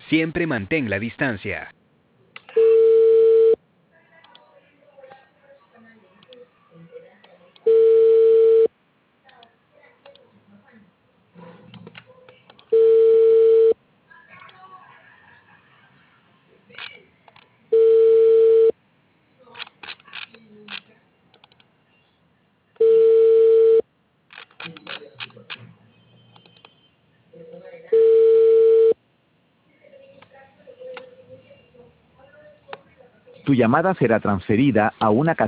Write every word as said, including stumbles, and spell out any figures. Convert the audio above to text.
Siempre mantén la distancia. Tu llamada será transferida a una